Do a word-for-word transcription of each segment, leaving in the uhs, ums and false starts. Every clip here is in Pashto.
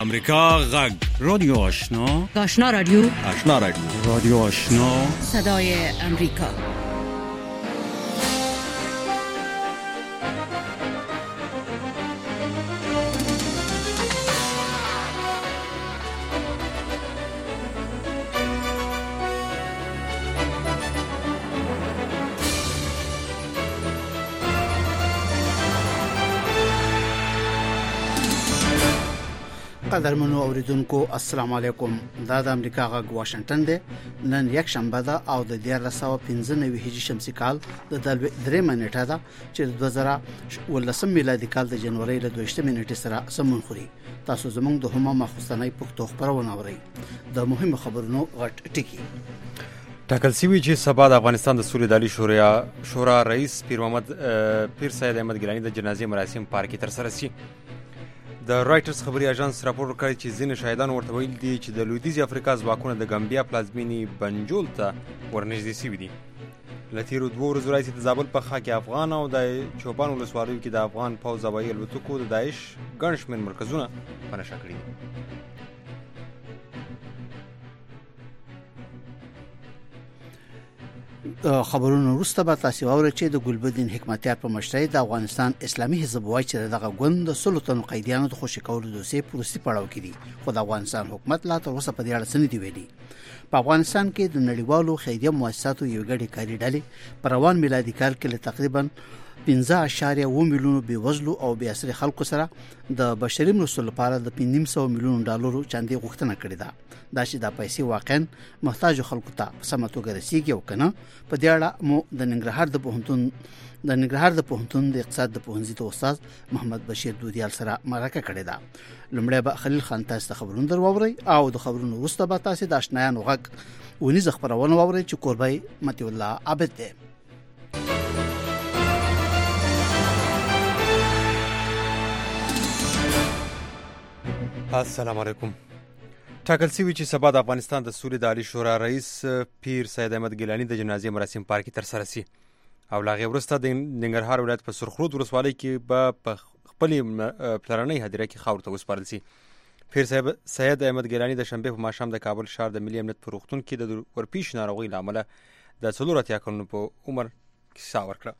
امریکا غږ رادیو آشنا آشنا رادیو آشنا رادیو رادیو آشنا صدای امریکا. قدرمنو اوریدونکو السلام علیکم. دا د امریکا غږ واشنگټن دی. نن یک شنبه ده او د دیار سو پنځه نوي هجری شمسي کال د درې منټه ده چې د دوه زره ولسم میلادي کال د جنوري له دوه منټې سره سمون خوري. تاسو زموږ د همه مخصوصنۍ پښتو خبرونه اورئ. د مهمو خبرونو غټ ټکی. ټاکل شوی چې سبا د افغانستان د سولې دالي شورا شورا رئیس پیر محمد پیر سید احمد ګیلانی د جنازې مراسم پارک تر سره شي. د رائټرز خبري اژانس راپور کړی چې ځینې شاهدان ورته ویل دي چې د لویدیځي افریقا ځواکونه د ګامبیا پلازمینې بنجول ته ورنږدې شوي دي. له تېرو دوو ورځو راهیسې د زابل په خاک افغان او د چوپان ولسوالیو کې د افغان پوځ هوایي الوتکو د داعش ګڼ شمېر مرکزونه په نښه کړي دي. خبرونو وروسته به تاسو واورئ چې د ګلبدین حکمتیار په مشرۍ د افغانستان اسلامي حزب وایي چې دغه ګوند د سلطنت قیدیانو د خوشی کولو دوسیه پروسې پړاو کړي، خو د افغانستان حکومت لا تر اوسه په دې اړه څه نه دی ویلي. په افغانستان کې د نړیوالو خیریه مؤسساتو یو ګډي کاري ډلې په روان میلادي کال کې تقریبا پنځه اعشاریه اووه میلیونو بېوزلو او بې اسرې خلکو سره د بشري مرستو لپاره د پنځه نیم سوه میلیونو ډالرو چاندي غوښتنه کړې ده. دا چې د پیسې واقعا محتاج خلکو ته په سمه توګه رسیږي او کنه. په دې اړه مو د ننګرهار د پوهنتون د ننګرهار د پوهنتون د اقتصاد د پوهنځي ته استاد محمد بشیر دودیال سره مرکه کړې ده. لومړی به خلیل خان تاسو ته خبرونه درووري او د خبرونو وروسته به تاسو د آشنایانو غږ ونیز خبرونه واورئ چې قربای متي الله عابد ده. السلام علیکم. ټاکل شوی چې سبا د افغانستان د سولې دالي شورا رئیس پیر سید احمد ګیلانی د جنازې مراسم پارک تر سره شي او لاغه ورسته د ننګرهار ولایت په سرخرود ولسوالۍ کې به په خپل پلرنۍ هدیره کې خاور ته وسپارل شي. پیر سید احمد ګیلانی د شنبه په ماښام د کابل ښار د ملي امنیت په روغتون کې د ورپېښ ناروغۍ له امله د څلور اتیا کلونو په عمر کې ساه ورکړه.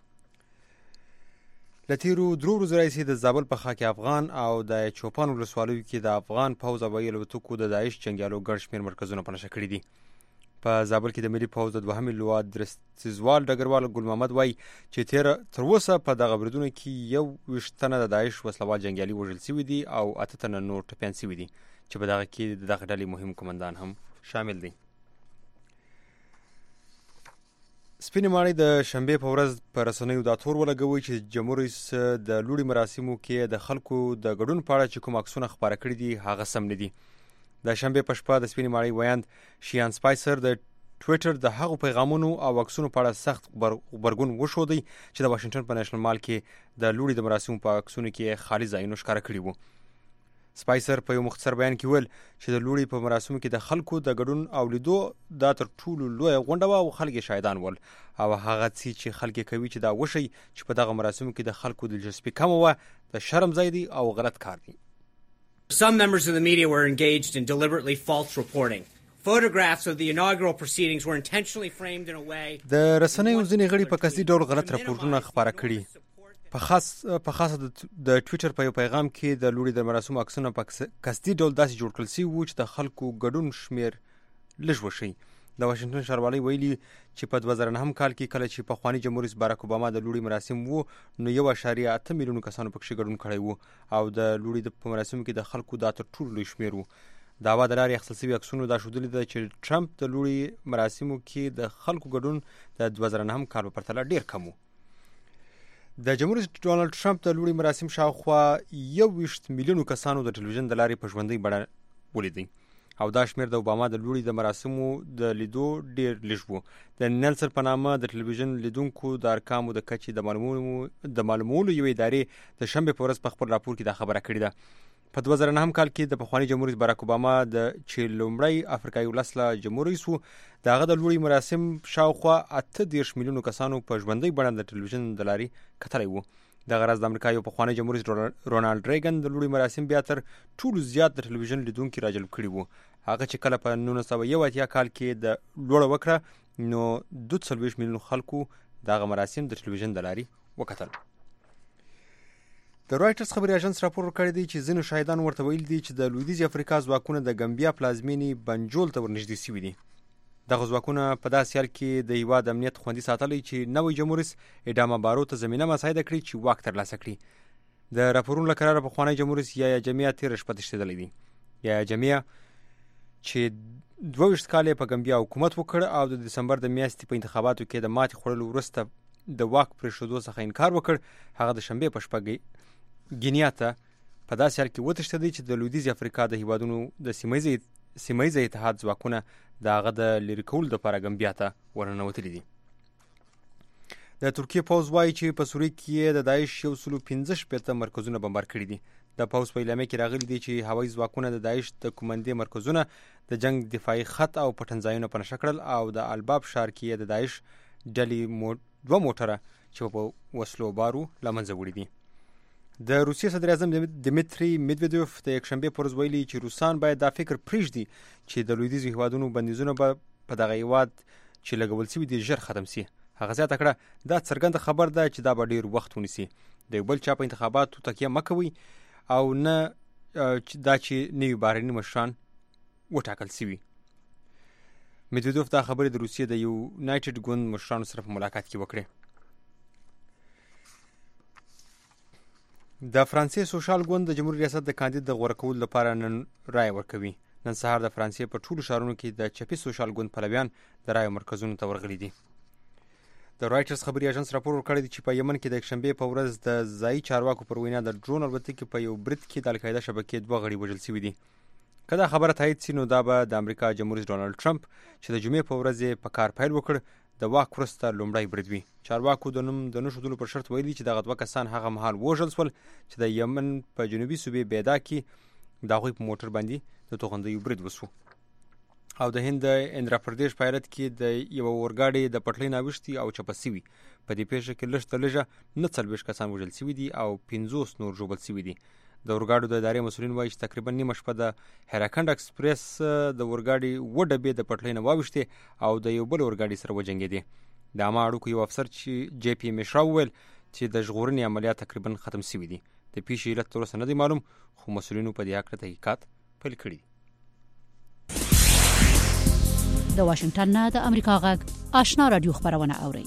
له تېرو درو ورځو راهیسې د زابل په خاک افغان او د چوپان ولسوالیو کې د افغان پوځ هوایي الوتکو د داعش جنګیالو ګڼ شمېر مرکزونه په نښه کړي دي. په زابل کې د ملي پوځ د دوهمې لوا درستیزوال ډګروال ګل محمد وایي چې تر اوسه په دغه بریدونو کې یو ویشت تنه د داعش وسلوال جنګیالي وژل شوي دي او اته تنه نور ټپیان شوي دي چې په دغه کې د دغه ډلې مهم قومندان هم شامل دی. سپینې ماڼۍ د شنبې په ورځ په رسنیو دا تور ولګوي چې جمهور رئیس د لوړې مراسمو کې د خلکو د ګډون په اړه چې کوم عکسونه خپاره کړي دي هغه سم نه دي. د شنبې په شپه د سپینې ماڼۍ ویاند شیان سپایسر د ټویټر د هغو پیغامونو او عکسونو په اړه سخت غبرګون وښودی چې د واشنګټن په نېشنل مال کې د لوړې د مراسمو په عکسونو کې خالي ځایونه ښکاره کړي وو. سپایسر په یو مختصر بیان کې ویل چې د لوړې په مراسمو کې د خلکو د ګډون او لیدو دا تر ټولو لویه غونډه وه او خلک شاهدان ول او هغه څه چې خلک کوي چې دا وشي چې په دغه مراسمو کې د خلکو دلچسپي کمه وه د شرم ځای دی او غلط کار دی. Some members of the media were engaged in deliberately false reporting. Photographs of the inaugural proceedings were intentionally framed in a way د رسنیو ځینې غړي په قصدي ډول غلط راپورټونه خپاره کړي. په خاص په خاصه د ټویټر په یو پیغام کې د لوړې د مراسمو عکسونه په قصدي ډول داسې جوړ کړل شوي وو چې د خلکو ګډون شمېر لږ وشي. د واشنګټن ښاروالۍ ویلي چې په دوه زره نهم کال کې کله چې پخواني جمهور رئیس باراک اوباما د لوړې مراسم وو نو یو اعشاریه اته میلیونو کسانو پکښې ګډون کړی وو او د لوړې په مراسمو کې د خلکو دا تر ټولو لوی شمېر وو. دعوا د لارې اخیستل شوي عکسونو دا ښودلې ده چې ټرمپ د لوړې مراسمو کې د خلکو ګډون د دوه زره نهم کال په پرتله ډېر کم و. د جمهور رئیس ډونالډ ټرمپ د لوړې مراسم شاوخوا یو ویشت میلیونو کسانو د ټلویزیون د لارې په ژوندۍ بڼه ولیدی او دا شمېر د اوباما د لوړې د مراسمو د لیدو ډېر لږ و. د نیلسن په نامه د ټلویزیون لیدونکو د ارقامو د کچې د معلومولو د معلومولو یوې ادارې د شنبې په ورځ په خپل راپور کې دا خبره کړې ده. په دوه زره نهم کال کې د پخواني جمهور رئیس باراک اوباما د چې لومړی افریقایي ولس له جمهور رئیس و د هغه د لوړې مراسم شاوخوا اته دېرش میلیونو کسانو په ژوندۍ بڼه د ټلویزیون د لارې کتلی و. د غرض د امریکا یو پخوانی جمهوریت رونالد ریګن د لوړي مراسم بیا تر ټولو زیات د ټلویزیون لیدونکي راجلب کړي وو. هغه چې کله په نولس سوه یو اتیا کال کې د لوړه وکړه نو دوه څلوېښت میلیون خلکو دغه مراسم د ټلویزیون د لارې وکتل. د رایټرز خبري اژانس راپور ورکړی دی چې ځینو شاهدان ورته ویل دي چې د لویدیځې افریقا ځواکونه د ګمبیا پلازمینې بنجول ته ورنږدې شوي دي. دغه ځواکونه په داسې حال کې د هیواد امنیت خوندي ساتلی چې نوی جمهوریت اډاما بارو ته زمینه مساعده کړي چې واک ترلاسه کړي. د راپورونو له قراره پخوانی جمهوریت یحیی جمعه تېره شپه تښتېدلی دی. یحیی جمعه چې دوه ویشت کال په ګمبیا حکومت وکړ او د دسمبر د میاشتې په انتخاباتو کې د ماتې خوړلو وروسته د واک پرېښودو څخه انکار وکړ. هغه د شنبې په شپه ګینیا ته په داسې حال کې وتښتېدی چې د لویدیځې افریقا د هیوادونو د سیمه ییز اتحاد ځواکونه د هغه د لرې کولو دپاره ګمبیا ته ورننوتلي دي. د ترکیې پوځ وایي چې په سوریه کې د داعش یو سلو پنځه شپېته مرکزونه بمبار کړي دي. د پوځ په اعلامیه کې راغلي دي چې هوایي ځواکونه د داعش د کومندې مرکزونه د جنگ دفاعي خط او پټنځایونه په نښه کړل او د الباب ښار کې د داعش ډلې مو دوه موټره چې په وسلو بارو له منځه وړي دي. د روسیې صدر اعظم دمیتری میدویدوف د یکشنبې پر ورځ ویلي چې روسان باید دا فکر پرېږدي چې د لویدیځو هیوادونو بندیزونه به په دغه هیواد چې لګول شوي دي ژر ختم سي. هغه زیاته کړه دا څرګنده خبر ده چې دا به ډېر وخت ونیسي. د یو بل چا په انتخاباتو تکیه مه کوئ او نه دا چې نوي بهرني مشران وټاکل شوي. میدویدوف دا خبرې د روسیې د یونایټډ ګوند مشرانو سره په ملاقات کې وکړې. د فرانسې سوشال ګوند د جمهوریت ریاست د کاندید د غوره کولو لپاره نن رایه ورکوي. نن سهار د فرانسې په ټولو ښارونو کې د چپي سوشال ګوند پلویان د رایو مرکزونو ته ورغلي دي. د رایټرز خبري اژانس راپور ورکړی دی چې په یمن کې د یکشنبې په ورځ د ځایي چارواکو پر وینا د ډرون الوتکې په یو برید کې د القاعده شبکې دوه غړي وژل شوي دي. که دا خبره تایید سي نو دا به د امریکا جمهوریت ډونالډ ټرمپ چې د جمعې په ورځ یې په کار پیل وکړ د واک وروسته لومړی برید وي. چارواکو د نوم د نه ښودلو پر شرط ویلي چې دغه دوه کسان هغه مهال وژل شول چې د یمن په جنوبي صوبې بیدا کې د هغوی په موټر باندې د توغندیو برید وسو. او د هند د اندرا پردیش په ایالت کې د یوه اورګاډي د پټلۍ ناوښتي او چپه سوي. په دې پیښه کې لږ تر لږه نه څلوېښت کسان وژل سوي دي او پنځوس نور ژوبل سوي دي. د اورګاډو د ادارې مسؤلین وایي چې تقریبا نیمه شپه د هراکنډ اکسپریس د اورګاډي اووه ډبې د پټلۍ نه واوښتې او د یو بل اورګاډي سره وجنګېدې. د عامه اړیکو یو افسر چې جی پی مشرا وویل چې د ژغورنې عملیات تقریبا ختم سوي دي. د پیښې علت تر اوسه نه دی معلوم خو مسؤلینو په دې هکله تحقیقات پیل کړي. د واشنگټن نه د امریکا غږ آشنا رادیو خبرونه اوري.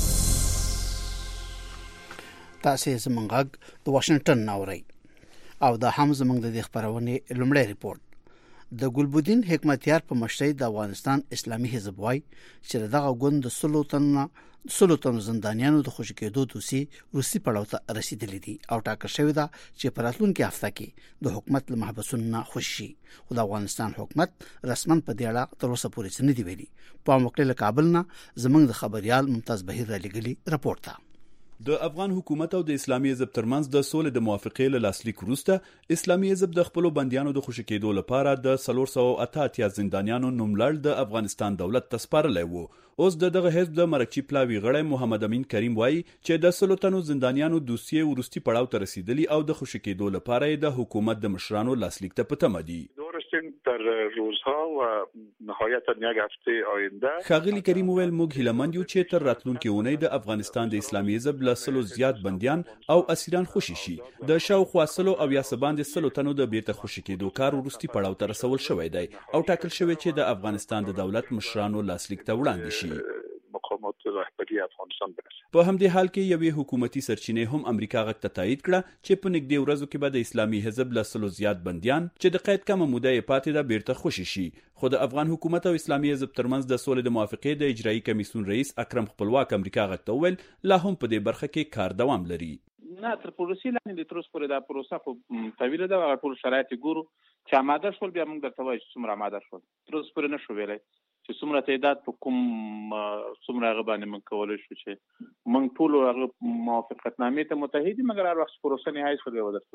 تاسو زمونږ غږ د واشنگټن نه اوري او دا هم زمونږ د خبرونه لومړی ریپورت. د ګلبدین حکمتیار په مشرۍ د افغانستان اسلامي حزب وای چې دغه ګوند د سلطنت سلطنت زندانیانو د خوشی کېدو دوسي روسي پړاو ته رسیدلې دي او ټاکل شوی ده چې په راتلونکي هفته کې د حکومت له محبسونو خوشي. خو د افغانستان حکومت رسمن په دې اړه تر اوسه پورې څه نه دی ویلي. په موقع له کابل نه زمونږ د خبريال ممتاز بهیر را لګلی رپورت ته. د افغان حکومت او د اسلامي حزب ترمنځ د سولې د موافقې له لاسلیک وروسته اسلامي حزب د خپل بنديانو د خوشی کېدو لپاره د څلور سوه اته اتیا زندانیانو نوملړ د افغانستان دولت ته سپارلی وو. اوس د دغه حزب د مرکچی پلاوی غړی محمد امین کریم وایي چې د سلطنو زندانیانو دوسیه ورستی پړاو ته رسیدلی او د خوشی کېدو لپاره د حکومت د مشرانو لاسلیک ته پته مدي. در روزها و نهایتا یک هفته آینده خاغلی کریم ویل موږ هیلمند یو چې تر راتلونکي اونۍ د افغانستان د اسلامي حزب له سلو زیات بندیان او اسیران خوشي شي. د شاوخوا سلو او یا سباند سلو تنو د بیرته خوشي کېدو کار ورستی پړاو ته رسول شوی دی او ټاکل شوی چې د افغانستان د دولت مشرانو لاسلیک ته وړاندې شي. مقامات رهبری افغانستان برسه. په همدې حال کې یوې حکومتي سرچینې هم امریکا غږ ته تایید کړه چې په نږدې ورځو کې به د اسلامي حزب له سلو زیات بندیان چې د قید کمه موده یې پاتې ده بیرته خوشي شي. خو د افغان حکومت او اسلامي حزب ترمنځ د سولې د موافقې د اجرایي کمیسیون رئیس اکرم خپلواک امریکا غږ ته وویل لا هم په دې برخه کې کار دوام لري. نه تر پروسې لاندې د تر اوسه پورې دا پروسه خو طویله ده او ټول شرایط ګورو چې آماده شول بیا موږ درته وایو چې څومره آماده شول. تر اوسه پورې نشو ویلی چې څومره تعداد په کوم څومره هغه باندې موږ کولی شو چې موږ ټول هغه موافقتنامې ته متحد یو مګر هر وخت پروسه نهایي شوې و درته وایو.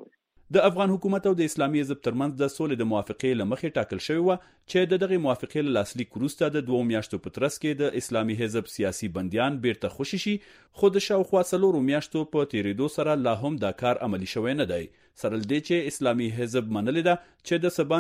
د افغان حکومت او د اسلامي حزب ترمنځ د سولې د موافقې لمخې ټاکل شوی و چې د دغه موافقې له لاسلیک وروسته د دوه میاشتو په ترڅ کې د اسلامي حزب سیاسي بندیان بیرته خوشي شي، خو د شاوخوا څلورو میاشتو په تیریدو سره لا هم دا کار عملی شوی نه دی، سره له دې چې اسلامي حزب منلې ده چې د سبا